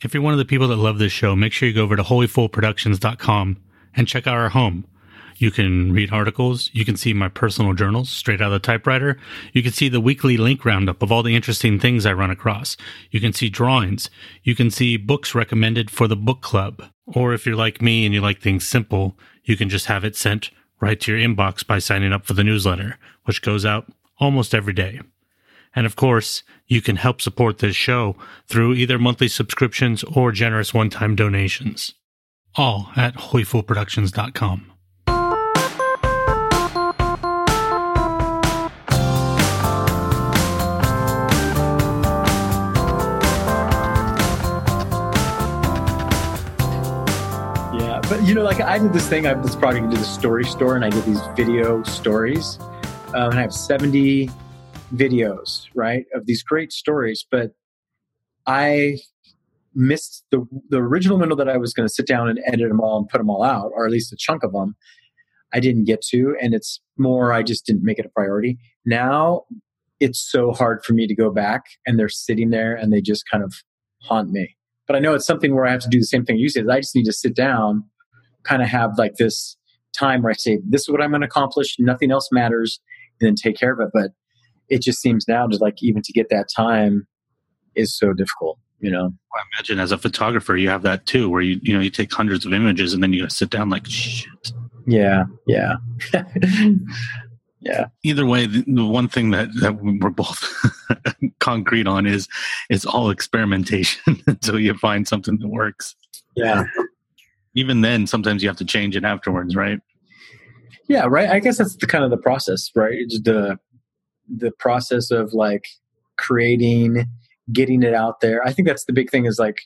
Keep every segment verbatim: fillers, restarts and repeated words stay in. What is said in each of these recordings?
If you're one of the people that love this show, make sure you go over to holy fool productions dot com and check out our home. You can read articles. You can see my personal journals straight out of the typewriter. You can see the weekly link roundup of all the interesting things I run across. You can see drawings. You can see books recommended for the book club. Or if you're like me and you like things simple, you can just have it sent right to your inbox by signing up for the newsletter, which goes out almost every day. And of course, you can help support this show through either monthly subscriptions or generous one-time donations. All at holy fool productions dot com. But, you know, like I did this thing, I have this project to do the story store, and I did these video stories. Um, and I have seventy videos, right, of these great stories. But I missed the the original window that I was going to sit down and edit them all and put them all out, or at least a chunk of them. I didn't get to, and it's more, I just didn't make it a priority. Now it's so hard for me to go back, and they're sitting there and they just kind of haunt me. But I know it's something where I have to do the same thing you said. I just need to sit down, kind of have like this time where I say, this is what I'm going to accomplish. Nothing else matters, and then take care of it. But it just seems now to like, even to get that time is so difficult, you know? I imagine as a photographer, you have that too, where you, you know, you take hundreds of images and then you got to sit down like, shit. Yeah. Yeah. Yeah. Either way, the, the one thing that, that we're both concrete on is, is all experimentation until you find something that works. Yeah. Even then, sometimes you have to change it afterwards, right? Yeah, right. I guess that's the kind of the process, right? It's the the process of like creating, getting it out there. I think that's the big thing is like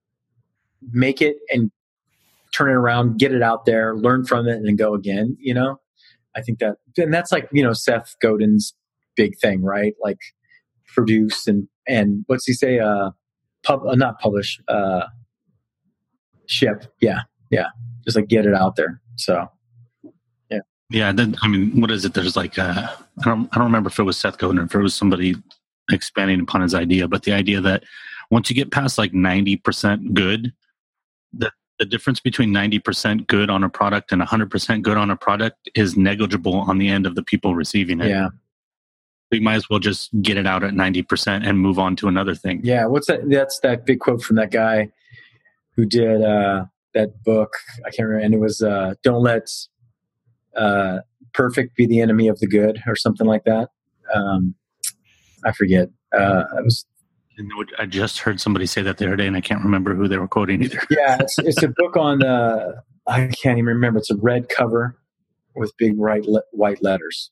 make it and turn it around, get it out there, learn from it, and then go again. You know, I think that, and that's like, you know, Seth Godin's big thing, right? Like produce and and what's he say? Uh, pub, uh, not publish. Uh, ship. Yeah. Yeah. Just like get it out there. So, yeah. Yeah. Then, I mean, what is it? There's like, uh, I don't, I don't remember if it was Seth Godin or if it was somebody expanding upon his idea, but the idea that once you get past like ninety percent good, the, the difference between ninety percent good on a product and one hundred percent good on a product is negligible on the end of the people receiving it. Yeah. We might as well just get it out at ninety percent and move on to another thing. Yeah. What's that? That's that big quote from that guy who did uh, that book. I can't remember. And it was, uh, don't let uh, perfect be the enemy of the good, or something like that. Um, I forget. Uh, I was. I just heard somebody say that the other day, and I can't remember who they were quoting either. Yeah, it's, it's a book on, uh, I can't even remember. It's a red cover with big white, le- white letters.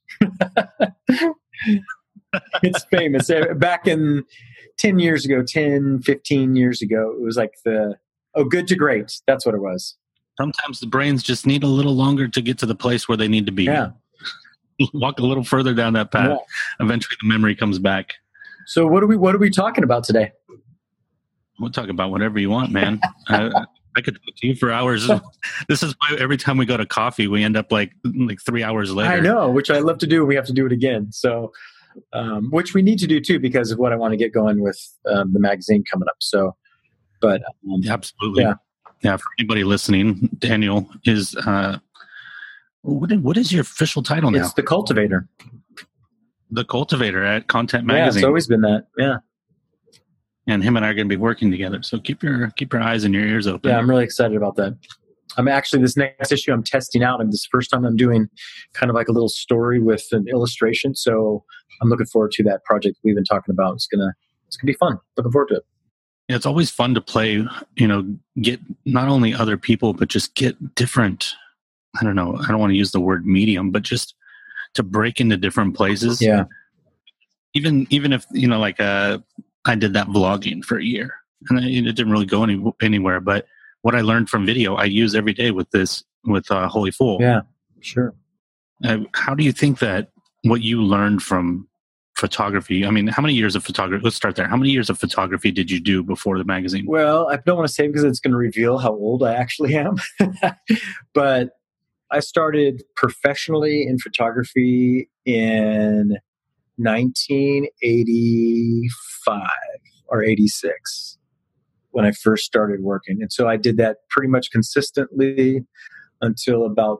It's famous. Back in ten years ago, ten, fifteen years ago, it was like the, oh, good to great. That's what it was. Sometimes the brains just need a little longer to get to the place where they need to be. Yeah. Walk a little further down that path. Yeah. Eventually the memory comes back. So what are we, what are we talking about today? We'll talk about whatever you want, man. I, I could talk to you for hours. This is why every time we go to coffee, we end up like, like three hours later. I know, which I love to do. We have to do it again. So, um, which we need to do too, because of what I want to get going with um, the magazine coming up. So, but um, yeah, absolutely. Yeah. Yeah. For anybody listening, Daniel is, uh, what, what is your official title now? It's The Cultivator. The Cultivator at Content Magazine. Yeah, it's always been that. Yeah. And him and I are going to be working together. So keep your, keep your eyes and your ears open. Yeah. I'm really excited about that. I'm actually, this next issue I'm testing out, and this is the first time I'm doing kind of like a little story with an illustration. So I'm looking forward to that project we've been talking about. It's going to, it's going to be fun. Looking forward to it. Yeah, it's always fun to play, you know, get not only other people, but just get different, I don't know, I don't want to use the word medium, but just to break into different places. Yeah. Even, even if, you know, like, uh, I did that vlogging for a year and it didn't really go any, anywhere, but what I learned from video, I use every day with this, with uh, Holy Fool. Yeah, sure. Uh, how do you think that what you learned from photography, I mean, how many years of photography, let's start there. How many years of photography did you do before the magazine? Well, I don't want to say because it's going to reveal how old I actually am. But I started professionally in photography in nineteen eighty-five or eighty-six when I first started working. And so I did that pretty much consistently until about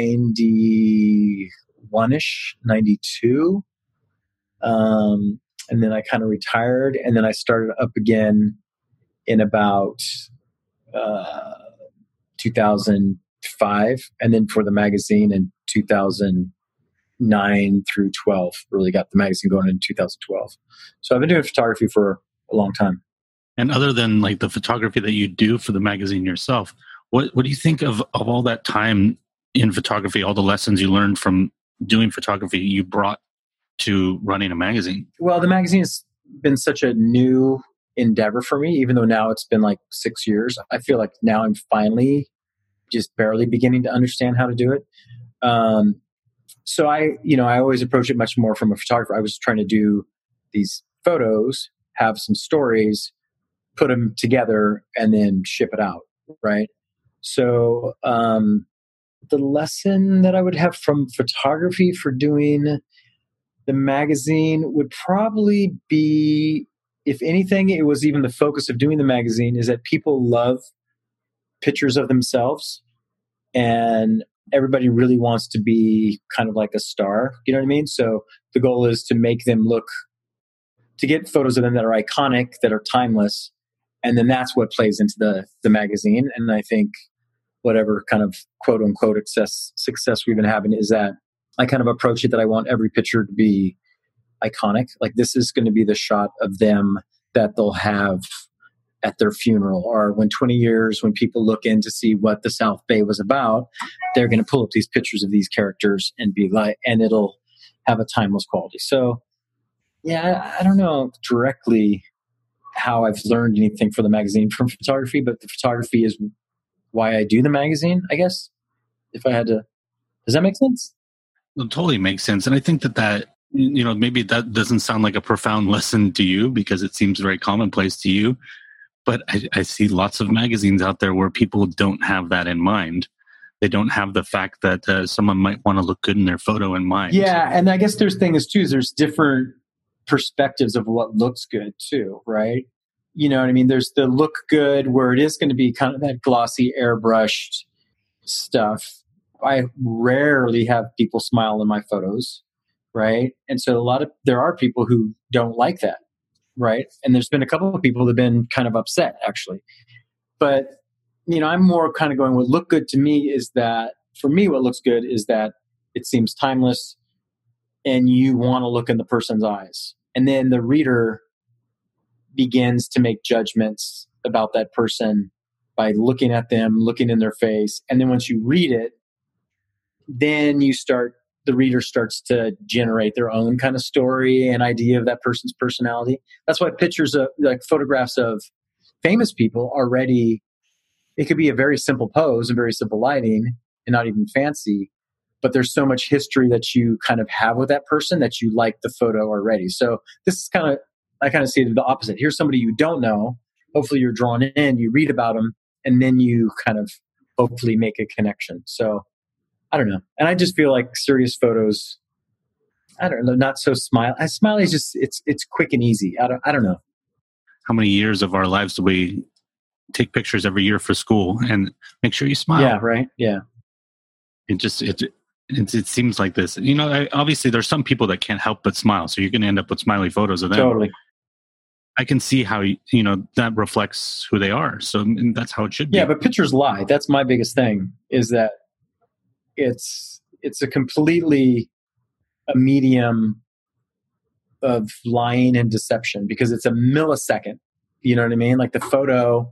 ninety-one-ish, ninety-two. Um, and then I kind of retired, and then I started up again in about uh, two thousand five, and then for the magazine in two thousand nine through twelve. Really got the magazine going in two thousand twelve. So I've been doing photography for a long time. And other than like the photography that you do for the magazine yourself, what what do you think of, of all that time in photography, all the lessons you learned from doing photography you brought to running a magazine? Well, the magazine has been such a new endeavor for me, even though now it's been like six years. I feel like now I'm finally just barely beginning to understand how to do it. Um, so I, you know, I always approach it much more from a photographer. I was trying to do these photos, have some stories, put them together, and then ship it out, right? So um, the lesson that I would have from photography for doing the magazine would probably be, if anything, it was even the focus of doing the magazine, is that people love pictures of themselves, and everybody really wants to be kind of like a star. You know what I mean? So the goal is to make them look, to get photos of them that are iconic, that are timeless. And then that's what plays into the, the magazine. And I think whatever kind of quote unquote success, success we've been having is that I kind of approach it that I want every picture to be iconic. Like, this is going to be the shot of them that they'll have at their funeral, or when twenty years, when people look in to see what the South Bay was about, they're going to pull up these pictures of these characters and be like, and it'll have a timeless quality. So yeah, I, I don't know directly how I've learned anything for the magazine from photography, but the photography is why I do the magazine, I guess, if I had to. Does that make sense? It totally makes sense. And I think that that, you know, maybe that doesn't sound like a profound lesson to you because it seems very commonplace to you. But I, I see lots of magazines out there where people don't have that in mind. They don't have the fact that uh, someone might want to look good in their photo in mind. Yeah, and I guess there's things too. Is there's different perspectives of what looks good too, right? You know what I mean? There's the look good where it is going to be kind of that glossy, airbrushed stuff. I rarely have people smile in my photos, right? And so a lot of, there are people who don't like that, right? And there's been a couple of people that have been kind of upset, actually. But, you know, I'm more kind of going, what look good to me is that, for me, what looks good is that it seems timeless and you want to look in the person's eyes. And then the reader begins to make judgments about that person by looking at them, looking in their face. And then once you read it, then you start, the reader starts to generate their own kind of story and idea of that person's personality. That's why pictures of, like photographs of famous people already, it could be a very simple pose and very simple lighting and not even fancy, but there's so much history that you kind of have with that person that you like the photo already. So this is kind of, I kind of see it the opposite. Here's somebody you don't know. Hopefully you're drawn in, you read about them, and then you kind of hopefully make a connection. So I don't know. And I just feel like serious photos, I don't know, not so smile. Smiley is just, it's it's quick and easy. I don't I don't know. How many years of our lives do we take pictures every year for school and make sure you smile? Yeah, right. Yeah. It just, it, it, it seems like this. You know, I, obviously there's some people that can't help but smile. So you're going to end up with smiley photos of them. Totally. I can see how, you know, that reflects who they are. So that's how it should be. Yeah, but pictures lie. That's my biggest thing, is that it's it's a completely a medium of lying and deception, because it's a millisecond. You know what I mean? Like the photo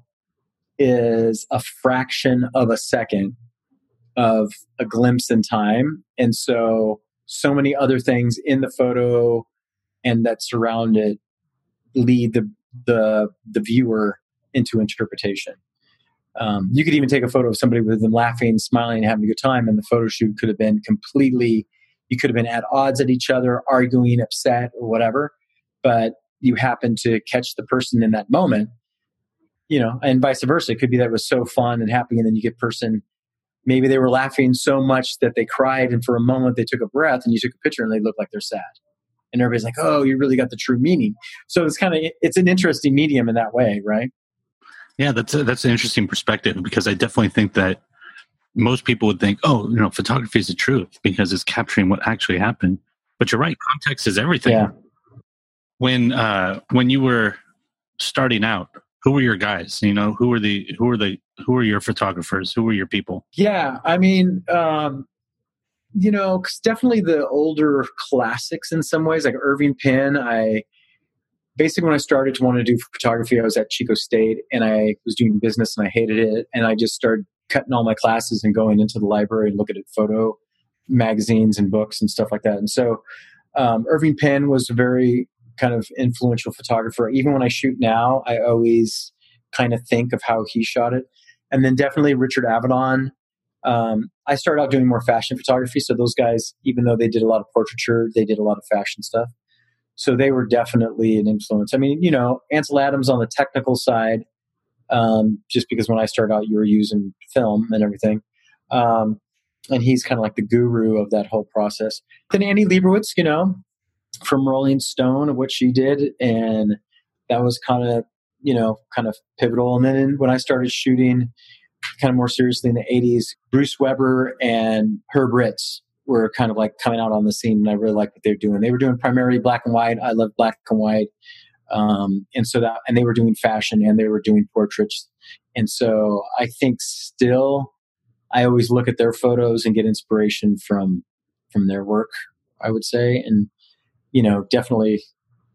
is a fraction of a second of a glimpse in time. And so, so many other things in the photo and that surround it lead the the, the viewer into interpretation. Um, you could even take a photo of somebody with them laughing, smiling, and having a good time, and the photo shoot could have been completely, you could have been at odds at each other, arguing, upset, or whatever, but you happen to catch the person in that moment, you know, and vice versa. It could be that it was so fun and happy, and then you get person, maybe they were laughing so much that they cried, and for a moment they took a breath, and you took a picture and they look like they're sad. And everybody's like, oh, you really got the true meaning. So it's kind of, it's an interesting medium in that way, right? Yeah, that's a, that's an interesting perspective, because I definitely think that most people would think, oh, you know, photography is the truth because it's capturing what actually happened. But you're right, context is everything. Yeah. When uh, when you were starting out, who were your guys? You know, who were the who were the who were your photographers? Who were your people? Yeah, I mean, um, you know, 'cause definitely the older classics in some ways, like Irving Penn. I basically, when I started to want to do photography, I was at Chico State and I was doing business and I hated it. And I just started cutting all my classes and going into the library and looking at photo magazines and books and stuff like that. And so um, Irving Penn was a very kind of influential photographer. Even when I shoot now, I always kind of think of how he shot it. And then definitely Richard Avedon. Um, I started out doing more fashion photography. So those guys, even though they did a lot of portraiture, they did a lot of fashion stuff. So they were definitely an influence. I mean, you know, Ansel Adams on the technical side, um, just because when I started out, you were using film and everything. Um, and he's kind of like the guru of that whole process. Then Annie Leibovitz, you know, from Rolling Stone, what she did. And that was kind of, you know, kind of pivotal. And then when I started shooting kind of more seriously in the eighties, Bruce Weber and Herb Ritz were kind of like coming out on the scene, and I really liked what they were doing. They were doing primarily black and white. I love black and white. Um, and so that, and they were doing fashion and they were doing portraits. And so I think still, I always look at their photos and get inspiration from, from their work, I would say. And, you know, definitely,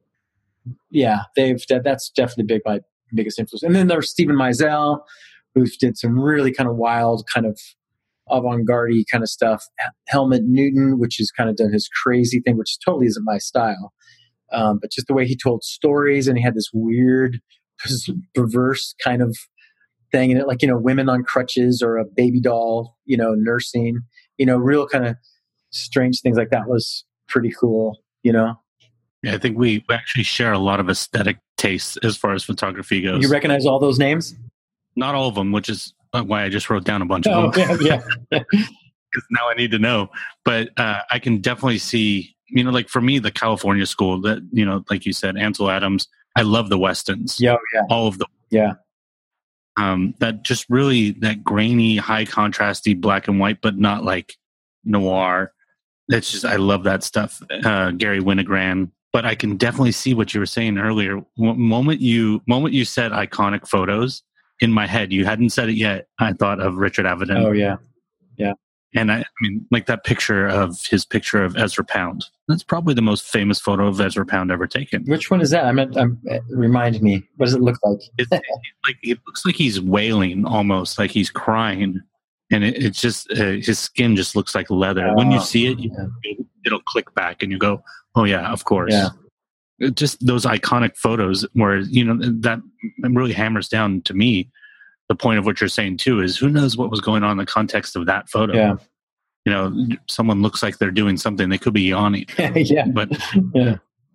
yeah, they've, that, that's definitely big, my biggest influence. And then there's Stephen Meisel, who did some really kind of wild, kind of avant-garde kind of stuff. Helmut Newton, which has kind of done his crazy thing, which totally isn't my style. Um, but just the way he told stories, and he had this weird, perverse kind of thing in it, like, you know, women on crutches or a baby doll, you know, nursing, you know, real kind of strange things like that was pretty cool, you know? Yeah, I think we actually share a lot of aesthetic tastes as far as photography goes. You recognize all those names? Not all of them, which is why I just wrote down a bunch oh, of them. Yeah, yeah. Because now I need to know. But uh, I can definitely see, you know, like for me, the California school that, you know, like you said, Ansel Adams, I love the Westons. Yeah, yeah. All of them. Yeah. Um, that just really, that grainy, high contrasty black and white, but not like noir. That's just, I love that stuff. Uh, Gary Winogrand. But I can definitely see what you were saying earlier. Moment you, moment you said iconic photos, in my head, you hadn't said it yet, I thought of Richard Avedon. Oh, yeah. Yeah. And I, I mean, like that picture of his picture of Ezra Pound. That's probably the most famous photo of Ezra Pound ever taken. Which one is that? I meant, um, remind me. What does it look like? It's like, it looks like he's wailing almost, like he's crying. And it, it's just, uh, his skin just looks like leather. Uh, when you see it, you, yeah. it, it'll click back and you go, oh, yeah, of course. Yeah. Just those iconic photos where, you know, that really hammers down to me the point of what you're saying too, is who knows what was going on in the context of that photo. Yeah. You know, someone looks like they're doing something, they could be yawning. yeah. But yeah.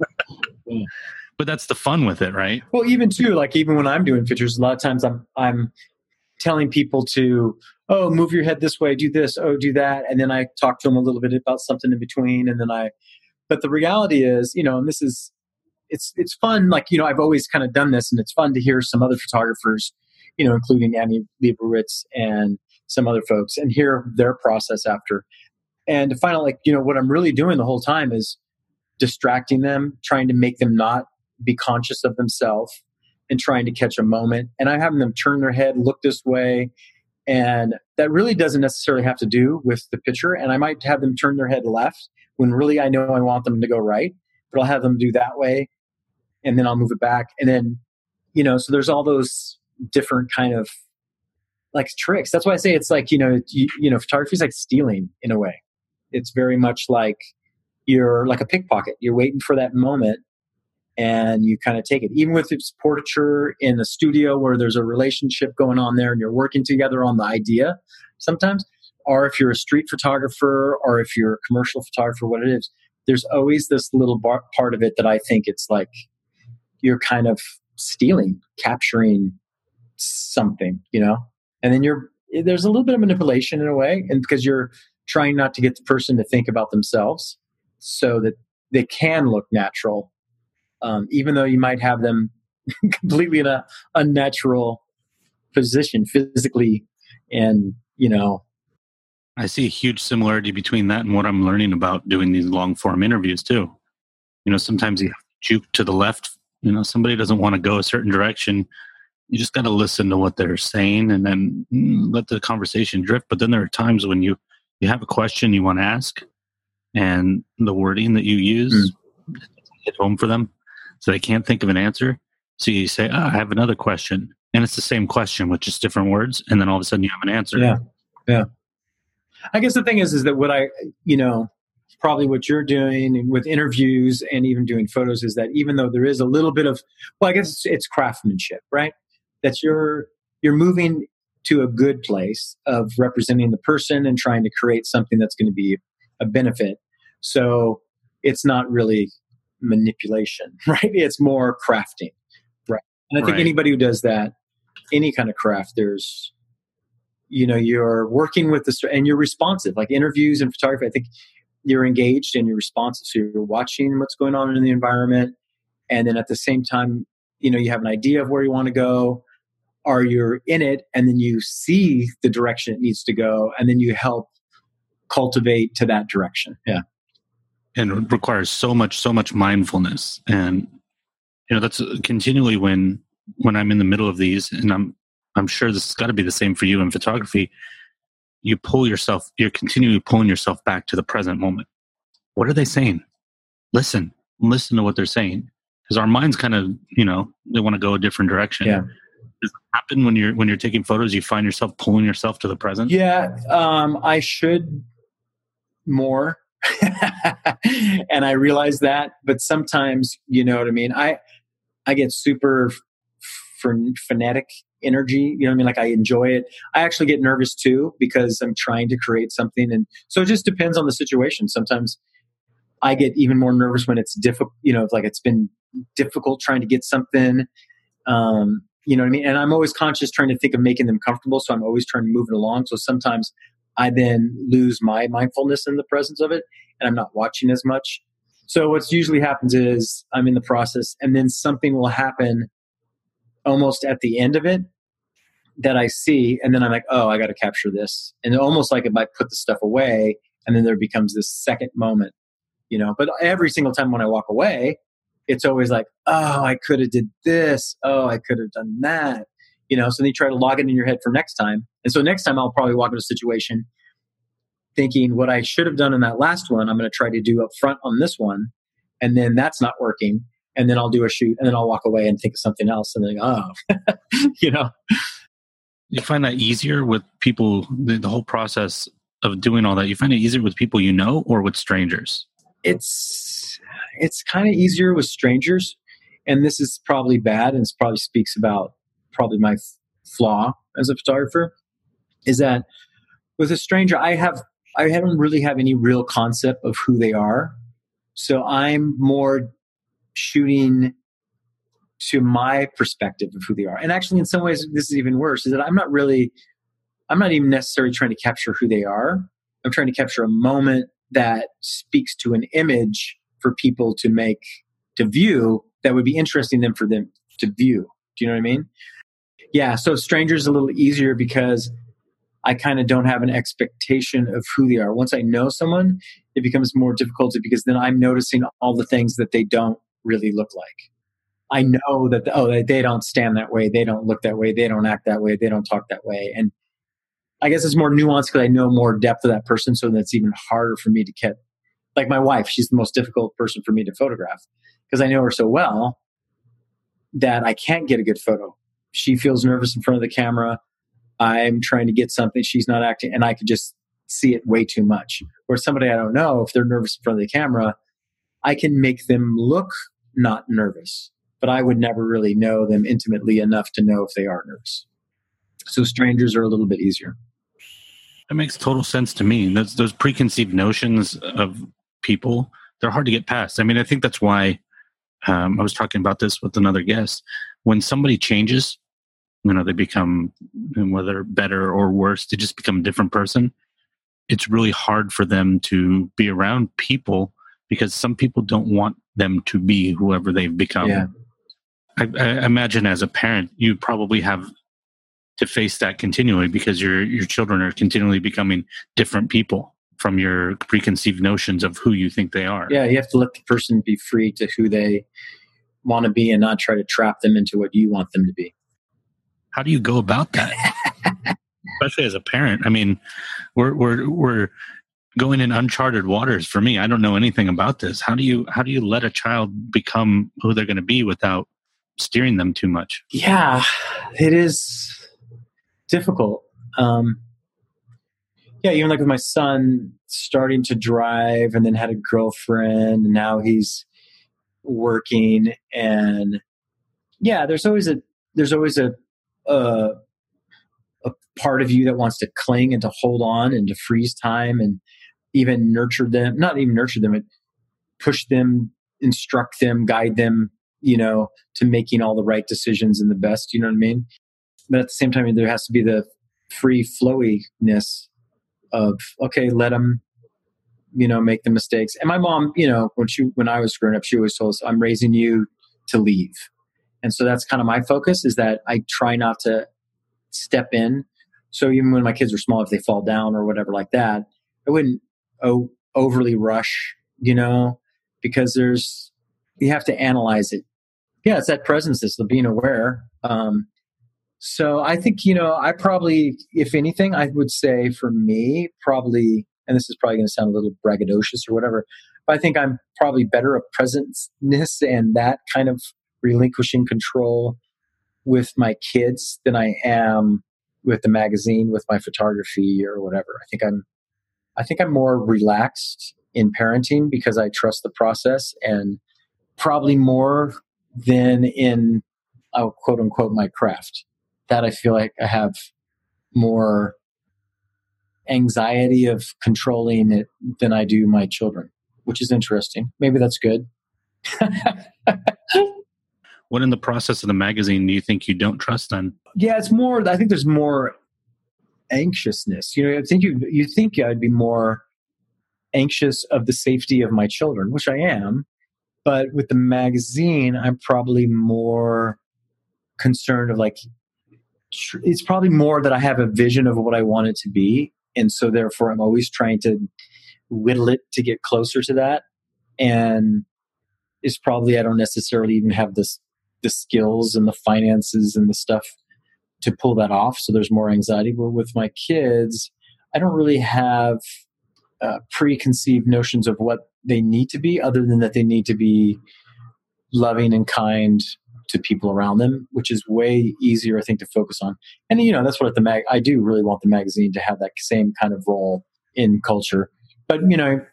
But that's the fun with it, right? Well, even too, like even when I'm doing pictures, a lot of times I'm I'm telling people to, oh, move your head this way, do this, oh, do that. And then I talk to them a little bit about something in between. And then I, but the reality is, you know, and this is, It's it's fun, like, you know, I've always kind of done this, and it's fun to hear some other photographers, you know, including Annie Leibovitz and some other folks, and hear their process after. And to find out, like, you know, what I'm really doing the whole time is distracting them, trying to make them not be conscious of themselves and trying to catch a moment. And I'm having them turn their head, look this way. And that really doesn't necessarily have to do with the picture. And I might have them turn their head left when really I know I want them to go right, but I'll have them do that way. And then I'll move it back. And then, you know, so there's all those different kind of like tricks. That's why I say it's like, you know, you, you know, photography is like stealing in a way. It's very much like you're like a pickpocket. You're waiting for that moment and you kind of take it. Even with its portraiture in a studio where there's a relationship going on there and you're working together on the idea sometimes, or if you're a street photographer or if you're a commercial photographer, what it is, there's always this little bar- part of it that I think it's like, you're kind of stealing, capturing something, you know, and then you're, there's a little bit of manipulation in a way. And because you're trying not to get the person to think about themselves so that they can look natural. Um, even though you might have them completely in a unnatural position physically, and you know. I see a huge similarity between that and what I'm learning about doing these long form interviews too. You know, sometimes you have to juke to the left. You know, somebody doesn't want to go a certain direction. You just got to listen to what they're saying and then mm, let the conversation drift. But then there are times when you, you have a question you want to ask and the wording that you use mm. hit home for them. So they can't think of an answer. So you say, oh, I have another question. And it's the same question with just different words. And then all of a sudden you have an answer. Yeah. Yeah. I guess the thing is, is that what I, you know, probably what you're doing with interviews and even doing photos is that even though there is a little bit of, well, I guess it's, it's craftsmanship, right? That you're, you're moving to a good place of representing the person and trying to create something that's going to be a benefit. So it's not really manipulation, right? It's more crafting, right? And I think right. anybody who does that, any kind of craft, there's, you know, you're working with the, and you're responsive, like interviews and photography. I think you're engaged and you're responsive. So you're watching what's going on in the environment. And then at the same time, you know, you have an idea of where you want to go, or you're in it and then you see the direction it needs to go. And then you help cultivate to that direction. Yeah. And it requires so much, so much mindfulness. And, you know, that's continually when, when I'm in the middle of these, and I'm, I'm sure this has got to be the same for you in photography. You pull yourself, you're continually pulling yourself back to the present moment. What are they saying? Listen, listen to what they're saying. Because our minds kind of, you know, they want to go a different direction. Yeah. Does it happen when you're, when you're taking photos, you find yourself pulling yourself to the present? Yeah. Um, I should more. And I realize that, but sometimes, you know what I mean? I, I get super f- frenetic energy, you know what I mean? Like I enjoy it. I actually get nervous too because I'm trying to create something. And so it just depends on the situation. Sometimes I get even more nervous when it's difficult, you know, like it's been difficult trying to get something, um, you know what I mean? And I'm always conscious trying to think of making them comfortable. So I'm always trying to move it along. So sometimes I then lose my mindfulness in the presence of it and I'm not watching as much. So what's usually happens is I'm in the process and then something will happen almost at the end of it that I see. And then I'm like, oh, I got to capture this. And almost like it might put the stuff away. And then there becomes this second moment, you know, but every single time when I walk away, it's always like, oh, I could have did this. Oh, I could have done that. You know, so then you try to log it in your head for next time. And so next time I'll probably walk into a situation thinking what I should have done in that last one, I'm going to try to do up front on this one. And then that's not working. And then I'll do a shoot and then I'll walk away and think of something else. And then, oh, you know. You find that easier with people, the, the whole process of doing all that, you find it easier with people you know or with strangers? It's, it's kind of easier with strangers. And this is probably bad. And it probably speaks about probably my f- flaw as a photographer is that with a stranger, I have, I haven't really have any real concept of who they are. So I'm more shooting to my perspective of who they are. And actually, in some ways, this is even worse, is that I'm not really, I'm not even necessarily trying to capture who they are. I'm trying to capture a moment that speaks to an image for people to make, to view, that would be interesting them for them to view. Do you know what I mean? Yeah. So strangers a little easier because I kind of don't have an expectation of who they are. Once I know someone, it becomes more difficult because then I'm noticing all the things that they don't really look like. I know that, oh, they, they don't stand that way. They don't look that way. They don't act that way. They don't talk that way. And I guess it's more nuanced because I know more depth of that person. So that's even harder for me to get. Like my wife, she's the most difficult person for me to photograph because I know her so well that I can't get a good photo. She feels nervous in front of the camera. I'm trying to get something. She's not acting. And I could just see it way too much. Or somebody I don't know, if they're nervous in front of the camera, I can make them look not nervous. But I would never really know them intimately enough to know if they are nervous. So strangers are a little bit easier. That makes total sense to me. Those, those preconceived notions of people, they're hard to get past. I mean, I think that's why um, I was talking about this with another guest. When somebody changes, you know, they become, whether better or worse, they just become a different person. It's really hard for them to be around people because some people don't want them to be whoever they've become. Yeah. I, I imagine as a parent, you probably have to face that continually because your your children are continually becoming different people from your preconceived notions of who you think they are. Yeah, you have to let the person be free to who they want to be and not try to trap them into what you want them to be. How do you go about that? Especially as a parent. I mean, we're we're we're going in uncharted waters for me. I don't know anything about this. How do you how do you let a child become who they're going to be without steering them too much? Yeah, it is difficult. Um, yeah, even like with my son starting to drive and then had a girlfriend and now he's working, and yeah, there's always a there's always a a, a part of you that wants to cling and to hold on and to freeze time and even nurture them, not even nurture them, but push them, instruct them, guide them, you know, to making all the right decisions and the best, you know what I mean? But at the same time, there has to be the free flowiness of, okay, let them, you know, make the mistakes. And my mom, you know, when she, when I was growing up, she always told us, I'm raising you to leave. And so that's kind of my focus, is that I try not to step in. So even when my kids are small, if they fall down or whatever like that, I wouldn't oh, overly rush, you know, because there's, you have to analyze it. Yeah, it's that presence, it's the being aware. Um, so I think, you know, I probably, if anything, I would say for me, probably, and this is probably going to sound a little braggadocious or whatever, but I think I'm probably better at presence-ness and that kind of relinquishing control with my kids than I am with the magazine, with my photography or whatever. I think I'm, I think I'm more relaxed in parenting because I trust the process, and probably more than in, I'll quote unquote, my craft. That I feel like I have more anxiety of controlling it than I do my children, which is interesting. Maybe that's good. What in the process of the magazine do you think you don't trust then? Yeah, it's more, I think there's more anxiousness. You know, I think you you think I'd be more anxious of the safety of my children, which I am. But with the magazine, I'm probably more concerned of like, it's probably more that I have a vision of what I want it to be. And so therefore I'm always trying to whittle it to get closer to that. And it's probably, I don't necessarily even have this, the skills and the finances and the stuff to pull that off. So there's more anxiety. But with my kids, I don't really have uh, preconceived notions of what they need to be, other than that they need to be loving and kind to people around them, which is way easier, I think, to focus on. And, you know, that's what the mag, I do really want the magazine to have that same kind of role in culture. But, you know,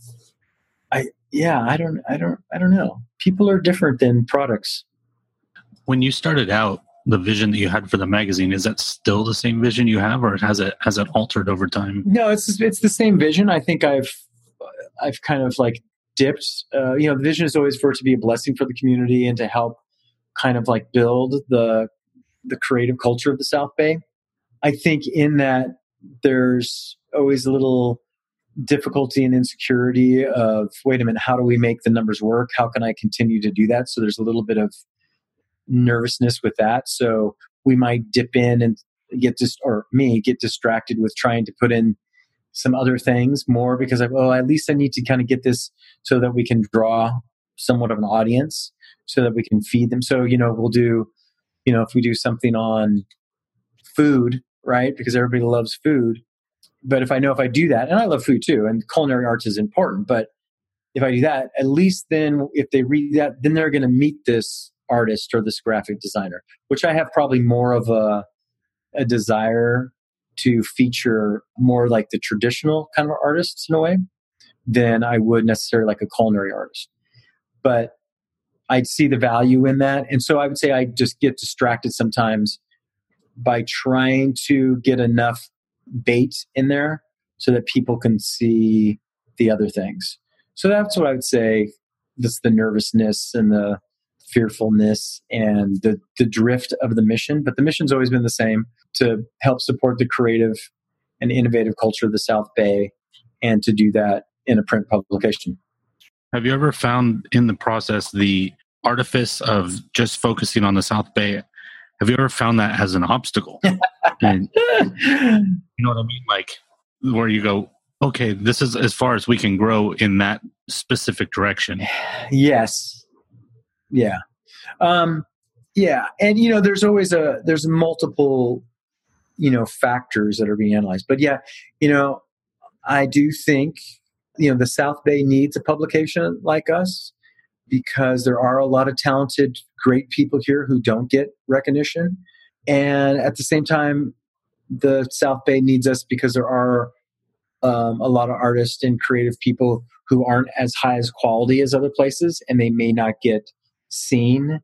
I, yeah, I don't, I don't, I don't know. People are different than products. When you started out, the vision that you had for the magazine, is that still the same vision you have, or has it, has it altered over time? No, it's, it's the same vision. I think I've, I've kind of like dipped, uh, you know, the vision is always for it to be a blessing for the community and to help kind of like build the, the creative culture of the South Bay. I think in that there's always a little difficulty and insecurity of, wait a minute, how do we make the numbers work? How can I continue to do that? So there's a little bit of nervousness with that. So we might dip in and get just, or me get distracted with trying to put in some other things more because I, oh, at least I need to kind of get this so that we can draw somewhat of an audience so that we can feed them. So, you know, we'll do, you know, if we do something on food, right? Because everybody loves food. But if I know if I do that, and I love food too, and culinary arts is important, but if I do that, at least then if they read that, then they're going to meet this artist or this graphic designer, which I have probably more of a, a desire to feature more like the traditional kind of artists in a way than I would necessarily like a culinary artist. But I'd see the value in that. And so I would say I just get distracted sometimes by trying to get enough bait in there so that people can see the other things. So that's what I would say. That's the nervousness and the fearfulness and the, the drift of the mission. But the mission's always been the same, to help support the creative and innovative culture of the South Bay, and to do that in a print publication. Have you ever found in the process the artifice of just focusing on the South Bay? Have you ever found that as an obstacle? And you know what I mean? Like where you go, okay, this is as far as we can grow in that specific direction. Yes. Yeah. Um, yeah. And, you know, there's always a, there's multiple, you know, factors that are being analyzed. But yeah, you know, I do think, you know, the South Bay needs a publication like us because there are a lot of talented, great people here who don't get recognition. And at the same time, the South Bay needs us because there are um, a lot of artists and creative people who aren't as high as quality as other places, and they may not get seen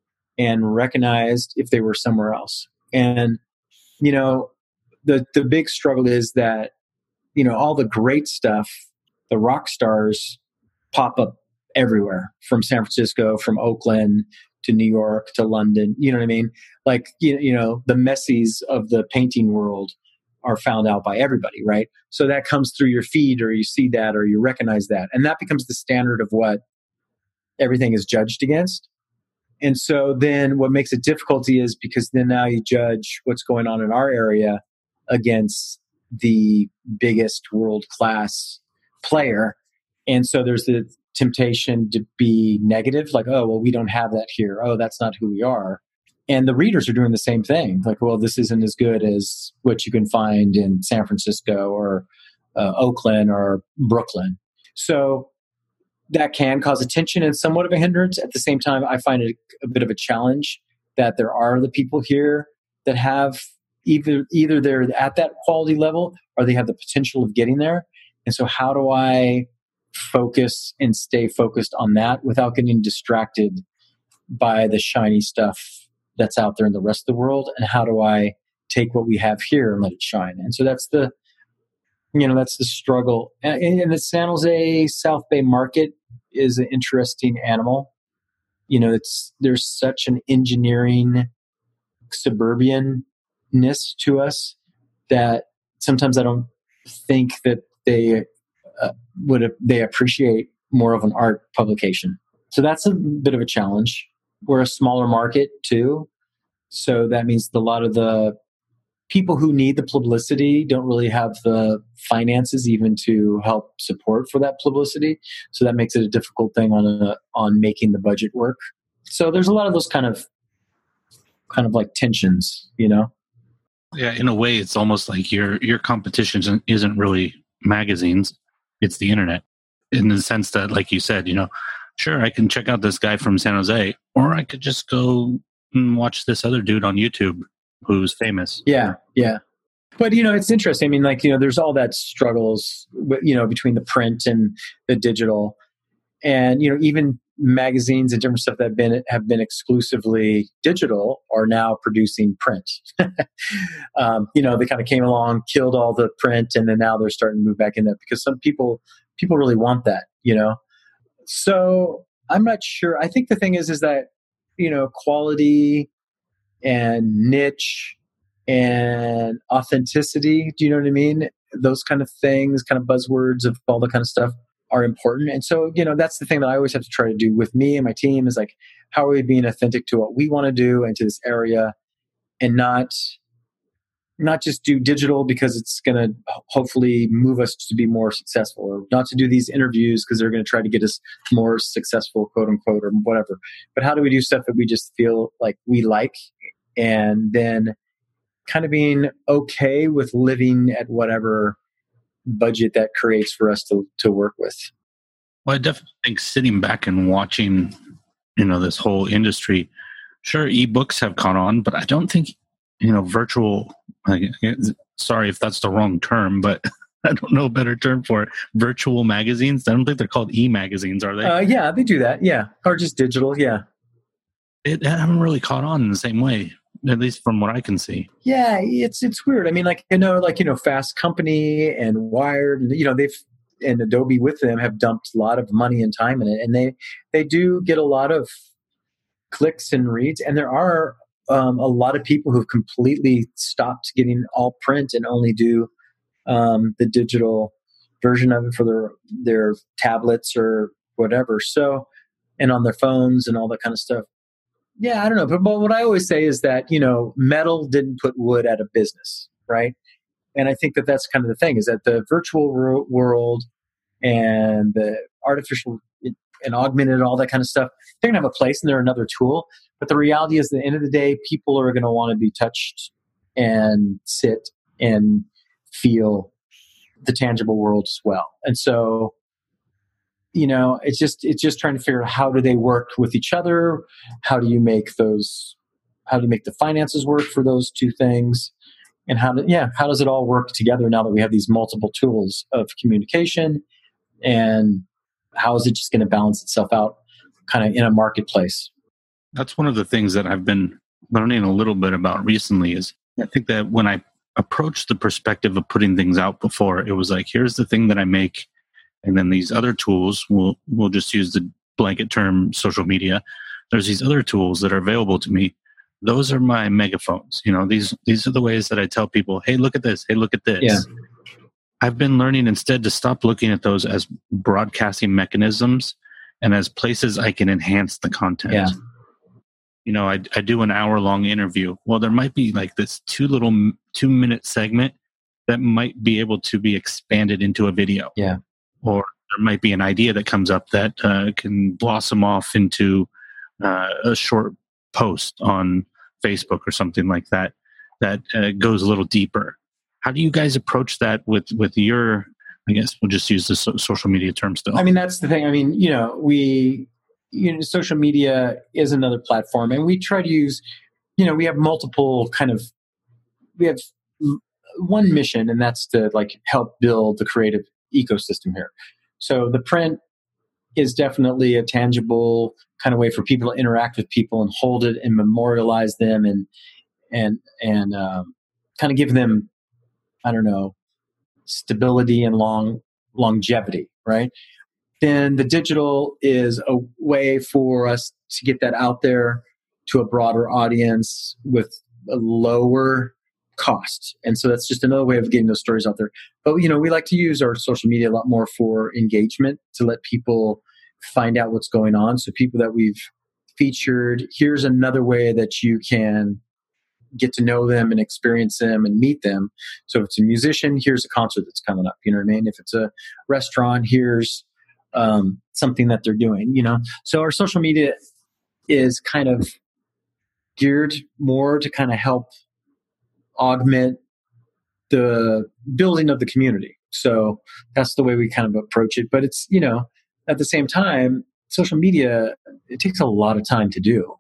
and recognized if they were somewhere else. And, you know, the the big struggle is that, you know, all the great stuff, the rock stars pop up everywhere, from San Francisco, from Oakland to New York to London. You know what I mean? Like, you, you know, the Messis of the painting world are found out by everybody, right? So that comes through your feed, or you see that, or you recognize that. And that becomes the standard of what everything is judged against. And so then what makes it difficulty is because then now you judge what's going on in our area against the biggest world-class player. And so there's the temptation to be negative, like, oh, well, we don't have that here. Oh, that's not who we are. And the readers are doing the same thing. Like, well, this isn't as good as what you can find in San Francisco or uh, Oakland or Brooklyn. So that can cause a tension and somewhat of a hindrance. At the same time, I find it a bit of a challenge that there are the people here that have either either they're at that quality level or they have the potential of getting there. And so how do I focus and stay focused on that without getting distracted by the shiny stuff that's out there in the rest of the world? And how do I take what we have here and let it shine? And so that's the, you know, that's the struggle. And, and the San Jose South Bay market is an interesting animal. You know, it's, there's such an engineering suburban-ness to us that sometimes I don't think that they uh, would, they appreciate more of an art publication. So that's a bit of a challenge. We're a smaller market too. So that means a lot of the people who need the publicity don't really have the finances even to help support for that publicity. So that makes it a difficult thing on a, on making the budget work. So there's a lot of those kind of kind of like tensions, you know? Yeah, in a way, it's almost like your your competition isn't really magazines; it's the internet. In the sense that, like you said, you know, sure, I can check out this guy from San Jose, or I could just go and watch this other dude on YouTube who's famous. Yeah, yeah. But, you know, it's interesting. I mean, like, you know, there's all that struggles, you know, between the print and the digital. And, you know, even magazines and different stuff that have been, have been exclusively digital are now producing print. um, you know, they kind of came along, killed all the print, and then now they're starting to move back in there because some people, people really want that, you know? So I'm not sure. I think the thing is, is that, you know, quality and niche and authenticity, do you know what I mean? Those kind of things, kind of buzzwords of all that kind of stuff are important. And so, you know, that's the thing that I always have to try to do with me and my team is like, how are we being authentic to what we want to do and to this area, and not, not just do digital because it's going to hopefully move us to be more successful, or not to do these interviews because they're going to try to get us more successful, quote unquote, or whatever. But how do we do stuff that we just feel like we like, and then kind of being okay with living at whatever budget that creates for us to, to work with. Well, I definitely think sitting back and watching, you know, this whole industry, sure, ebooks have caught on, but I don't think, you know, virtual, like, sorry if that's the wrong term, but I don't know a better term for it. Virtual magazines. I don't think they're called e-magazines, are they? Uh, yeah, they do that. Yeah. Or just digital. Yeah. It, I haven't really caught on in the same way, at least from what I can see. Yeah, it's it's weird. I mean, like, you know, like, you know, Fast Company and Wired, you know, they've, and Adobe with them have dumped a lot of money and time in it. And they, they do get a lot of clicks and reads. And there are um, a lot of people who've completely stopped getting all print and only do um, the digital version of it for their, their tablets or whatever. So, and on their phones and all that kind of stuff. Yeah, I don't know. But, but what I always say is that, you know, metal didn't put wood out of business, right? And I think that that's kind of the thing is that the virtual ro- world and the artificial and augmented and all that kind of stuff, they're going to have a place and they're another tool. But the reality is, at the end of the day, people are going to want to be touched and sit and feel the tangible world as well. And so, you know, it's just it's just trying to figure out how do they work with each other? How do you make those? How do you make the finances work for those two things? And how do yeah, how does it all work together now that we have these multiple tools of communication? And how is it just going to balance itself out, kind of in a marketplace? That's one of the things that I've been learning a little bit about recently. Is I think that when I approached the perspective of putting things out before, it was like, here's the thing that I make. And then these other tools, we'll, we'll just use the blanket term social media. There's these other tools that are available to me. Those are my megaphones. You know, these these are the ways that I tell people, hey, look at this. Hey, look at this. Yeah. I've been learning instead to stop looking at those as broadcasting mechanisms and as places I can enhance the content. Yeah. You know, I, I do an hour long interview. Well, there might be like this two little two minute segment that might be able to be expanded into a video. Yeah. Or there might be an idea that comes up that uh, can blossom off into uh, a short post on Facebook or something like that that uh, goes a little deeper. How do you guys approach that with, with your, I guess we'll just use the so- social media term still. I mean, that's the thing. I mean, you know, we, you know, social media is another platform and we try to use, you know, we have multiple kind of, we have one mission and that's to like help build the creative ecosystem here. So the print is definitely a tangible kind of way for people to interact with people and hold it and memorialize them and and and um, kind of give them, I don't know, stability and long longevity, right? Then the digital is a way for us to get that out there to a broader audience with a lower cost. And so that's just another way of getting those stories out there. But, you know, we like to use our social media a lot more for engagement to let people find out what's going on. So people that we've featured, here's another way that you can get to know them and experience them and meet them. So if it's a musician, here's a concert that's coming up. You know what I mean? If it's a restaurant, here's um, something that they're doing, you know? So our social media is kind of geared more to kind of help augment the building of the community. So that's the way we kind of approach it. But it's, you know, at the same time, social media, it takes a lot of time to do.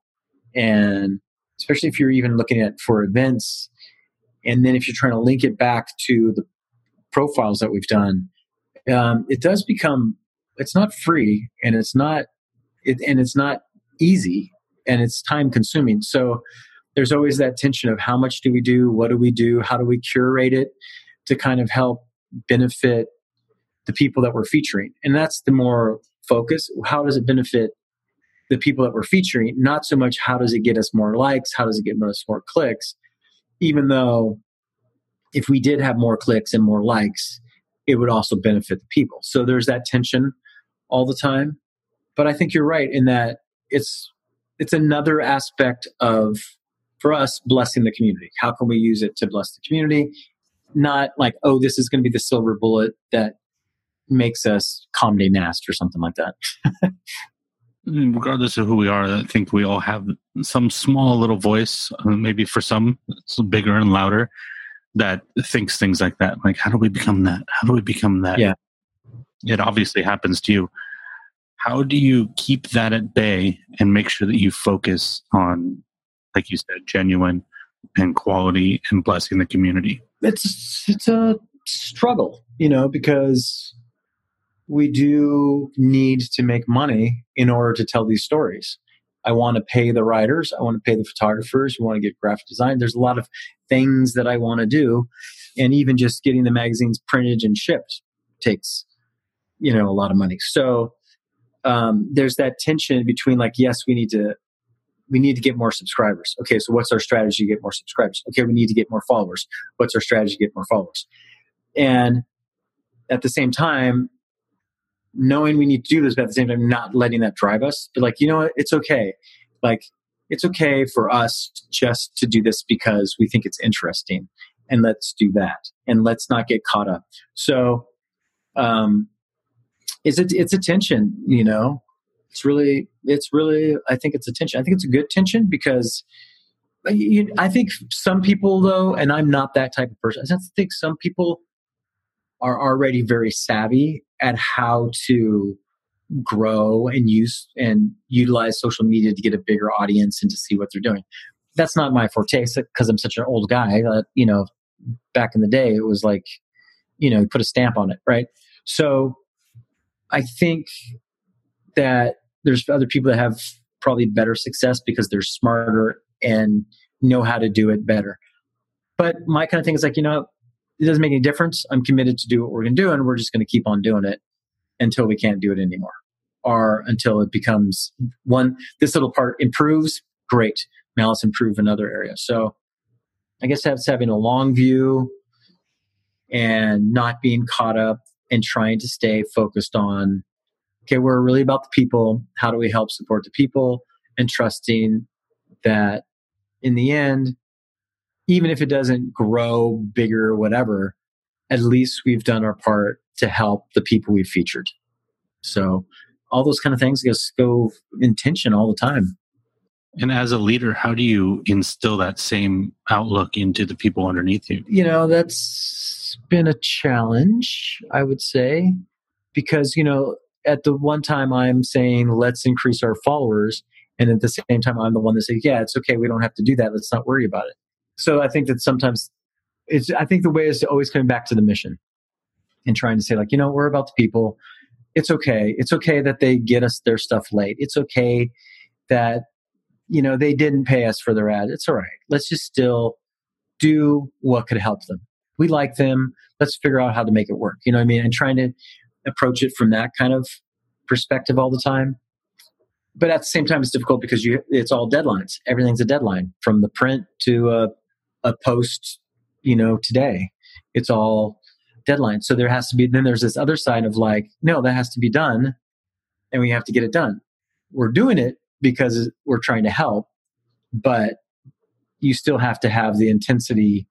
And especially if you're even looking at for events, and then if you're trying to link it back to the profiles that we've done, um, it does become, it's not free and it's not, it, and it's not easy and it's time consuming. So there's always that tension of how much do we do? What do we do? How do we curate it to kind of help benefit the people that we're featuring? And that's the more focus. How does it benefit the people that we're featuring? Not so much how does it get us more likes? How does it get us more clicks? Even though if we did have more clicks and more likes, it would also benefit the people. So there's that tension all the time. But I think you're right in that it's it's another aspect of, for us, blessing the community. How can we use it to bless the community? Not like, oh, this is going to be the silver bullet that makes us Condé Nast or something like that. Regardless of who we are, I think we all have some small little voice, maybe for some it's bigger and louder, that thinks things like that. Like, how do we become that? How do we become that? Yeah. It obviously happens to you. How do you keep that at bay and make sure that you focus on, like you said, genuine and quality and blessing the community? It's it's a struggle, you know, because we do need to make money in order to tell these stories. I want to pay the writers. I want to pay the photographers. We want to get graphic design. There's a lot of things that I want to do. And even just getting the magazines printed and shipped takes, you know, a lot of money. So um, there's that tension between like, yes, we need to, we need to get more subscribers. Okay, so what's our strategy to get more subscribers? Okay, we need to get more followers. What's our strategy to get more followers? And at the same time, knowing we need to do this, but at the same time, not letting that drive us. But like, you know what? It's okay. Like, it's okay for us just to do this because we think it's interesting, and let's do that, and let's not get caught up. So, um, it's a, it's a tension, you know, it's really, it's really, I think it's a tension. I think it's a good tension because you, I think some people though, and I'm not that type of person, I think some people are already very savvy at how to grow and use and utilize social media to get a bigger audience and to see what they're doing. That's not my forte because I'm such an old guy. Uh, you know, back in the day, it was like, you know, put a stamp on it, right? So I think that there's other people that have probably better success because they're smarter and know how to do it better. But my kind of thing is like, you know, it doesn't make any difference. I'm committed to do what we're going to do, and we're just going to keep on doing it until we can't do it anymore, or until it becomes one, this little part improves, great. Now let's improve another area. So I guess that's having a long view and not being caught up and trying to stay focused on, okay, we're really about the people. How do we help support the people? And trusting that in the end, even if it doesn't grow bigger or whatever, at least we've done our part to help the people we've featured. So all those kind of things just go in tension all the time. And as a leader, how do you instill that same outlook into the people underneath you? You know, that's been a challenge, I would say, because, you know, at the one time I'm saying, let's increase our followers. And at the same time, I'm the one that says, yeah, it's okay. We don't have to do that. Let's not worry about it. So I think that sometimes it's, I think the way is to always coming back to the mission and trying to say like, you know, we're about the people. It's okay. It's okay that they get us their stuff late. It's okay that, you know, they didn't pay us for their ad. It's all right. Let's just still do what could help them. We like them. Let's figure out how to make it work. You know what I mean? And trying to approach it from that kind of perspective all the time. But at the same time, it's difficult because you, it's all deadlines. Everything's a deadline from the print to a, a post, you know, today. It's all deadline. So there has to be, then there's this other side of like, no, that has to be done and we have to get it done. We're doing it because we're trying to help, but you still have to have the intensity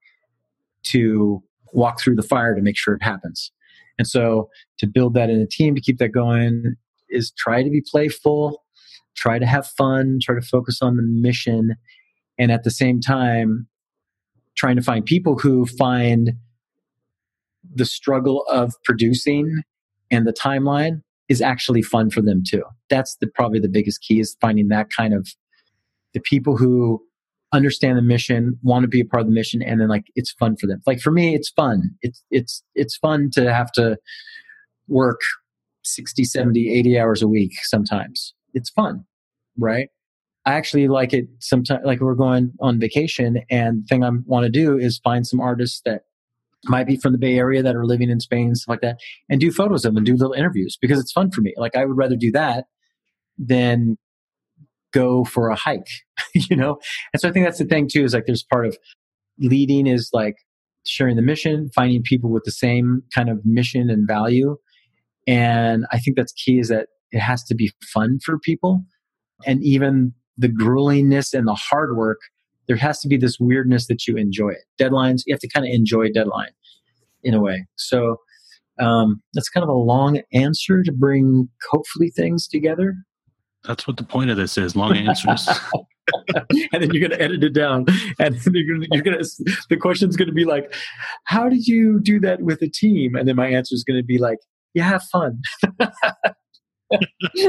to walk through the fire to make sure it happens. And so to build that in a team, to keep that going, is try to be playful, try to have fun, try to focus on the mission, and at the same time, trying to find people who find the struggle of producing and the timeline is actually fun for them too. That's the, probably the biggest key, is finding that kind of the people who understand the mission, want to be a part of the mission, and then like it's fun for them. Like for me, it's fun. It's it's it's fun to have to work sixty, seventy, eighty hours a week sometimes. It's fun, right? I actually like it sometimes, like we're going on vacation, and the thing I want to do is find some artists that might be from the Bay Area that are living in Spain, stuff like that, and do photos of them and do little interviews because it's fun for me. Like I would rather do that than go for a hike, you know? And so I think that's the thing too, is like there's part of leading is like sharing the mission, finding people with the same kind of mission and value. And I think that's key, is that it has to be fun for people. And even the gruelingness and the hard work, there has to be this weirdness that you enjoy it. Deadlines, you have to kind of enjoy a deadline in a way. So um, that's kind of a long answer to bring hopefully things together. That's what the point of this is, long answers. And then you're going to edit it down. And then you're going you're to, the question's going to be like, how did you do that with a team? And then my answer is going to be like, you have fun. That's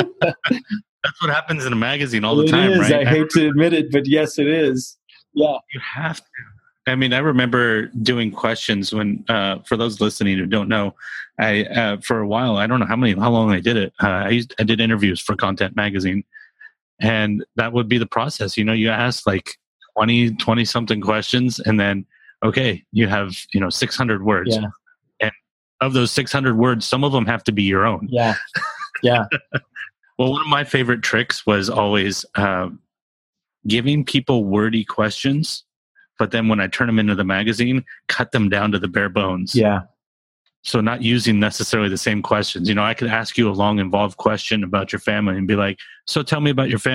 what happens in a magazine all the it time, is. right? I hate to admit it, but yes, it is. Yeah. You have to. I mean, I remember doing questions when, uh, for those listening who don't know, I, uh, for a while, I don't know how many, how long I did it. Uh, I used, I did interviews for Content Magazine, and that would be the process. You know, you ask like twenty, twenty something questions, and then, okay, you have, you know, six hundred words. Yeah. And of those six hundred words, some of them have to be your own. Yeah. Yeah. Well, one of my favorite tricks was always, uh, giving people wordy questions, but then when I turn them into the magazine, cut them down to the bare bones. Yeah. So not using necessarily the same questions. You know, I could ask you a long, involved question about your family and be like, so tell me about your family.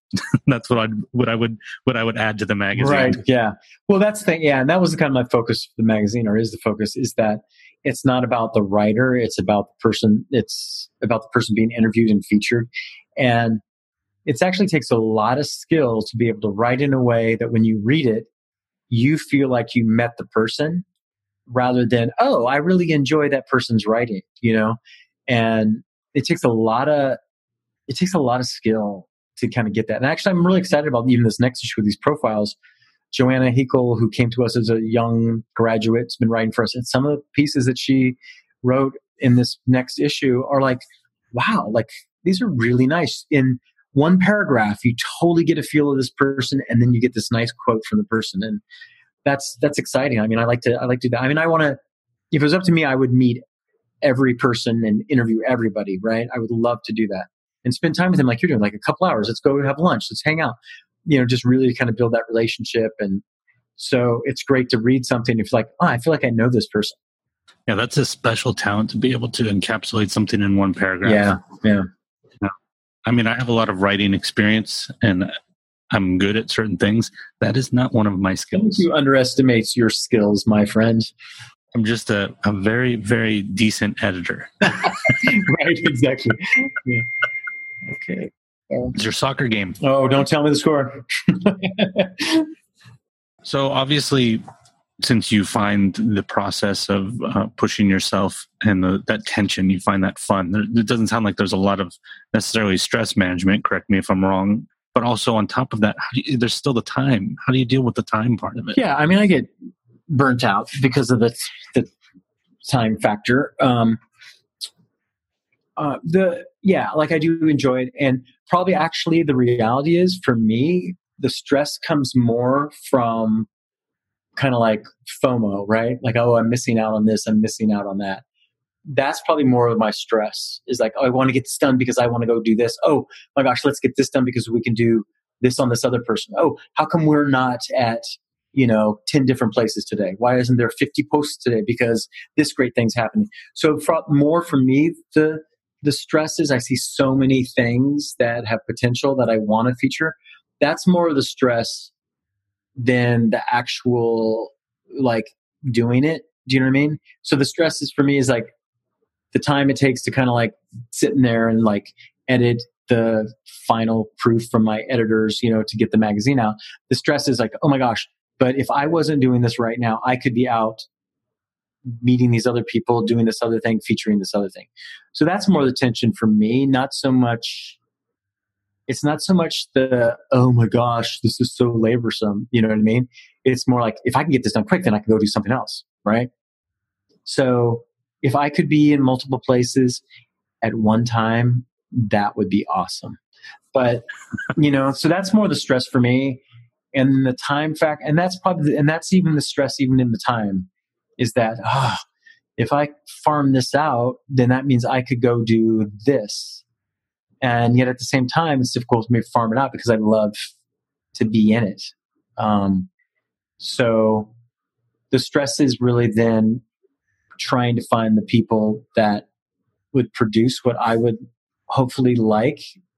That's what I what I would what I would add to the magazine. Right. Yeah. Well, that's the thing. Yeah, and that was kind of my focus for the magazine, or is the focus, is that it's not about the writer. It's about the person. It's about the person being interviewed and featured, and it actually takes a lot of skill to be able to write in a way that when you read it, you feel like you met the person, rather than, oh, I really enjoy that person's writing. You know, and it takes a lot of it takes a lot of skill to kind of get that. And actually, I'm really excited about even this next issue with these profiles. Joanna Hinkle, who came to us as a young graduate, has been writing for us. And some of the pieces that she wrote in this next issue are like, wow, like these are really nice. In one paragraph, you totally get a feel of this person, and then you get this nice quote from the person. And that's that's exciting. I mean, I like to I like to do that. I mean, I want to, if it was up to me, I would meet every person and interview everybody, right? I would love to do that. And spend time with them like you're doing, like a couple hours. Let's go have lunch. Let's hang out. You know, just really kind of build that relationship. And so it's great to read something if you're like, oh, I feel like I know this person. Yeah, that's a special talent to be able to encapsulate something in one paragraph. Yeah, yeah. yeah. I mean, I have a lot of writing experience and I'm good at certain things. That is not one of my skills. You underestimate your skills, my friend. I'm just a, a very, very decent editor. Right, exactly. Yeah. Okay. Um, It's your soccer game. Oh, don't tell me the score. So obviously, since you find the process of uh, pushing yourself and the, that tension, you find that fun. There, it doesn't sound like there's a lot of necessarily stress management. Correct me if I'm wrong. But also on top of that, how do you, there's still the time. How do you deal with the time part of it? Yeah, I mean, I get burnt out because of the the time factor. Um, uh, the yeah, like I do enjoy it, and probably actually the reality is for me, the stress comes more from kind of like FOMO, right? Like, oh, I'm missing out on this, I'm missing out on that. That's probably more of my stress, is like, oh, I want to get this done because I want to go do this. Oh my gosh, let's get this done because we can do this on this other person. Oh, how come we're not at, you know, ten different places today? Why isn't there fifty posts today? Because this great thing's happening. So for, more for me, the the stress is I see so many things that have potential that I want to feature. That's more of the stress than the actual like doing it. Do you know what I mean? So the stress is for me is like the time it takes to kind of like sit in there and like edit the final proof from my editors, you know, to get the magazine out. The stress is like, oh my gosh, but if I wasn't doing this right now, I could be out meeting these other people, doing this other thing, featuring this other thing. So that's more the tension for me, not so much, it's not so much the, oh my gosh, this is so laborsome. You know what I mean? It's more like, if I can get this done quick, then I can go do something else. Right. So if I could be in multiple places at one time, that would be awesome. But, you know, so that's more the stress for me. And the time fact, and that's probably, and that's even the stress, even in the time, is that, ah, oh, if I farm this out, then that means I could go do this. And yet at the same time, it's difficult for me to farm it out because I love to be in it. Um, so the stress is really then trying to find the people that would produce what I would hopefully like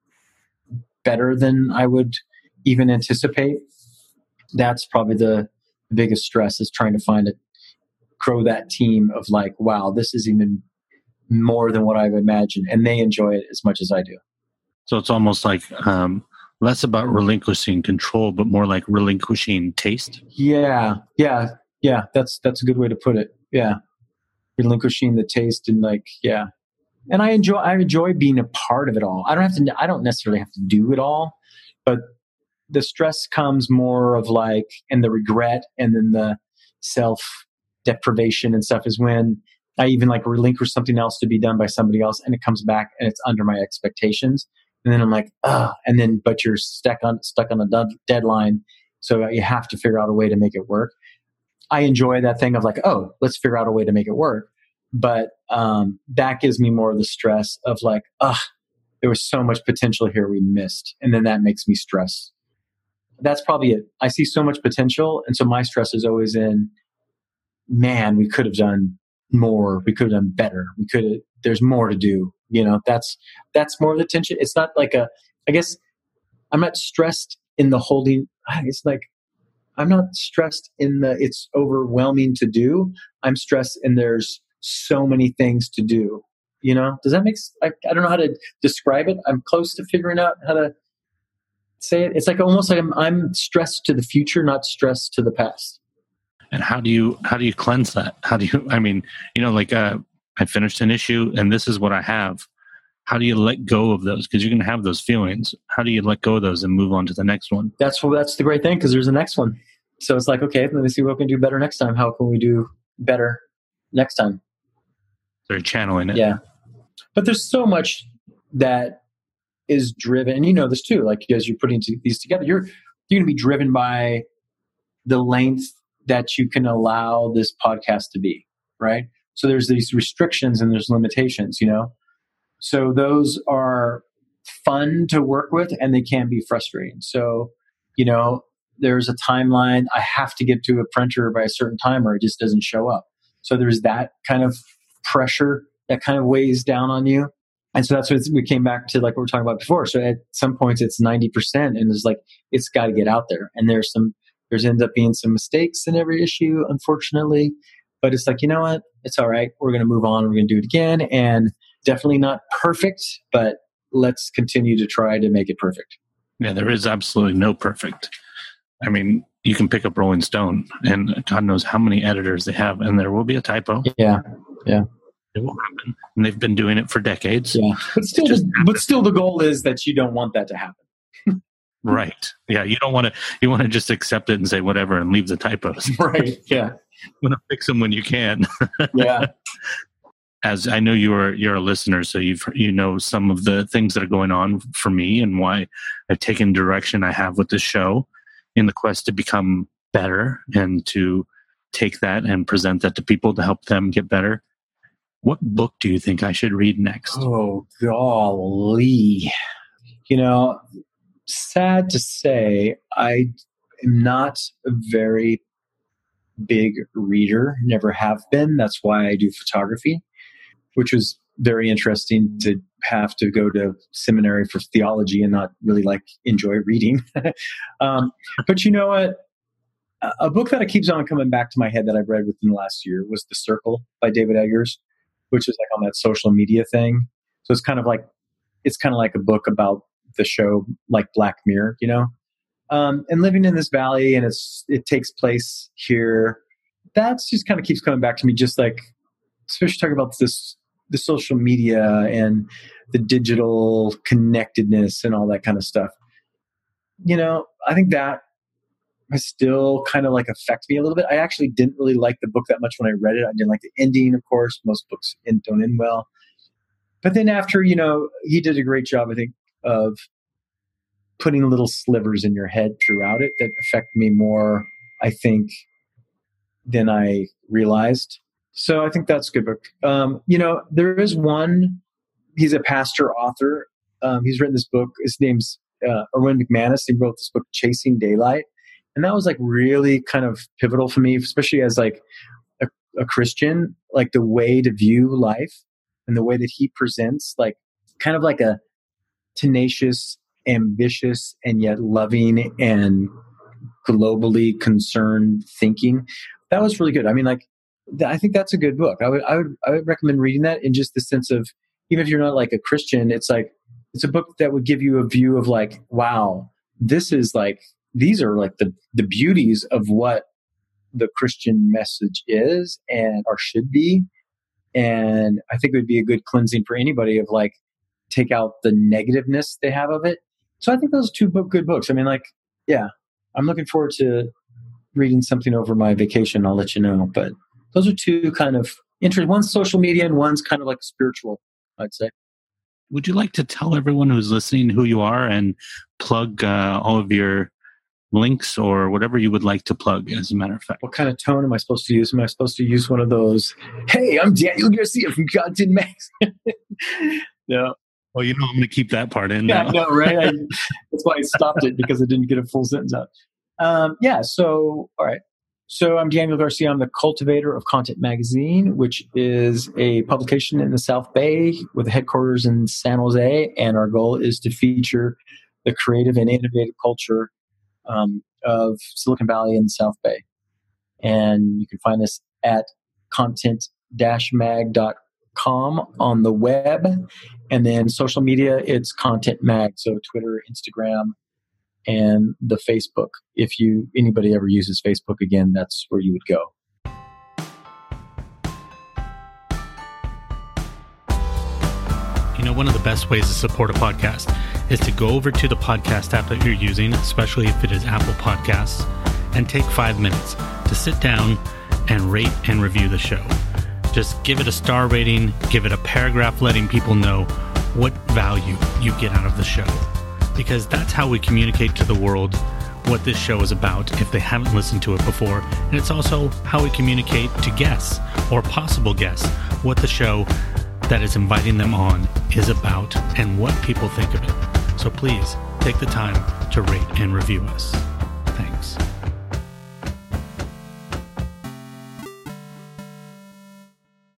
better than I would even anticipate. That's probably the biggest stress, is trying to find it, grow that team of like, wow, this is even more than what I've imagined. And they enjoy it as much as I do. So it's almost like um, less about relinquishing control, but more like relinquishing taste. Yeah. Yeah. Yeah. That's, that's a good way to put it. Yeah. Relinquishing the taste and like, yeah. And I enjoy, I enjoy being a part of it all. I don't have to, I don't necessarily have to do it all, but the stress comes more of like, and the regret and then the self deprivation and stuff is when I even like relinquish something else to be done by somebody else and it comes back and it's under my expectations. And then I'm like, ah, and then, but you're stuck on, stuck on a d- deadline. So you have to figure out a way to make it work. I enjoy that thing of like, oh, let's figure out a way to make it work. But um, that gives me more of the stress of like, ah, there was so much potential here we missed. And then that makes me stress. That's probably it. I see so much potential. And so my stress is always in, man, we could have done more. We could have done better. We could have, there's more to do. You know, that's, that's more of the tension. It's not like a, I guess I'm not stressed in the holding. It's like, I'm not stressed in the, it's overwhelming to do. I'm stressed in there's so many things to do. You know, does that make sense? I, I don't know how to describe it. I'm close to figuring out how to say it. It's like almost like I'm, I'm stressed to the future, not stressed to the past. And how do you, how do you cleanse that? How do you, I mean, you know, like, uh, I finished an issue and this is what I have. How do you let go of those? Because you're going to have those feelings. How do you let go of those and move on to the next one? That's that's the great thing, because there's the next one. So it's like, okay, let me see what we can do better next time. How can we do better next time? So you're channeling it. Yeah. But there's so much that is driven, and you know this too, like as you're putting these together, you're, you're going to be driven by the length that you can allow this podcast to be, right? So there's these restrictions and there's limitations, you know? So those are fun to work with and they can be frustrating. So, you know, there's a timeline. I have to get to a printer by a certain time or it just doesn't show up. So there's that kind of pressure that kind of weighs down on you. And so that's what we came back to, like what we were talking about before. So at some points it's ninety percent and it's like, it's got to get out there. And there's some, there's ends up being some mistakes in every issue, unfortunately. But it's like, you know what? It's all right. We're going to move on. We're going to do it again. And definitely not perfect, but let's continue to try to make it perfect. Yeah, there is absolutely no perfect. I mean, you can pick up Rolling Stone and God knows how many editors they have, and there will be a typo. Yeah, yeah. It will happen. And they've been doing it for decades. Yeah, but still, the, but still the goal is that you don't want that to happen. Right. Yeah, you don't want to, you want to just accept it and say whatever and leave the typos. Right, yeah. You want to fix them when you can. Yeah. As I know you're you're a listener, so you've you know some of the things that are going on for me and why I've taken direction I have with this show in the quest to become better and to take that and present that to people to help them get better. What book do you think I should read next? Oh, golly. You know, sad to say, I am not a very big reader, never have been. That's why I do photography, which was very interesting to have to go to seminary for theology and not really like enjoy reading. um, but you know what? A book that keeps on coming back to my head that I've read within the last year was The Circle by David Eggers, which is like on that social media thing. So it's kind of like, it's kind of like a book about the show, like Black Mirror, you know? Um, and living in this valley and it's, it takes place here. That's just kind of keeps coming back to me. Just like, especially talking about this, the social media and the digital connectedness and all that kind of stuff. You know, I think that I still kind of like affect me a little bit. I actually didn't really like the book that much when I read it. I didn't like the ending, of course. Most books end, don't end well. But then after, you know, he did a great job, I think, of putting little slivers in your head throughout it that affect me more, I think, than I realized. So I think that's a good book. Um, you know, there is one, he's a pastor author. Um, he's written this book. His name's uh, Erwin McManus. He wrote this book, Chasing Daylight. And that was like really kind of pivotal for me, especially as like a, a Christian, like the way to view life and the way that he presents, like kind of like a tenacious, ambitious, and yet loving and globally concerned thinking. That was really good. I mean, like, I think that's a good book. I would, I would, I would recommend reading that in just the sense of, even if you're not like a Christian, it's like, it's a book that would give you a view of like, wow, this is like, these are like the, the beauties of what the Christian message is and or should be. And I think it would be a good cleansing for anybody of like, take out the negativeness they have of it. So I think those are two book, good books. I mean, like, yeah, I'm looking forward to reading something over my vacation. I'll let you know. But those are two kind of interesting. One's social media and one's kind of like spiritual, I'd say. Would you like to tell everyone who's listening who you are and plug uh, all of your links or whatever you would like to plug, as a matter of fact? What kind of tone am I supposed to use? Am I supposed to use one of those, hey, I'm Daniel Garcia from Content Max? No. Well, you know, I'm going to keep that part in Yeah, now. no, right? I, that's why I stopped it, because I didn't get a full sentence out. Um, yeah, so, all right. So I'm Daniel Garcia. I'm the cultivator of Content Magazine, which is a publication in the South Bay with a headquarters in San Jose. And our goal is to feature the creative and innovative culture um, of Silicon Valley and the South Bay. And you can find us at content dash mag dot com on the web. And then social media, it's Content Mag. So Twitter, Instagram, and the Facebook. If you anybody ever uses Facebook again, that's where you would go. You know, one of the best ways to support a podcast is to go over to the podcast app that you're using, especially if it is Apple Podcasts, and take five minutes to sit down and rate and review the show. Just give it a star rating, give it a paragraph letting people know what value you get out of the show. Because that's how we communicate to the world what this show is about if they haven't listened to it before. And it's also how we communicate to guests or possible guests what the show that is inviting them on is about and what people think of it. So please take the time to rate and review us. Thanks.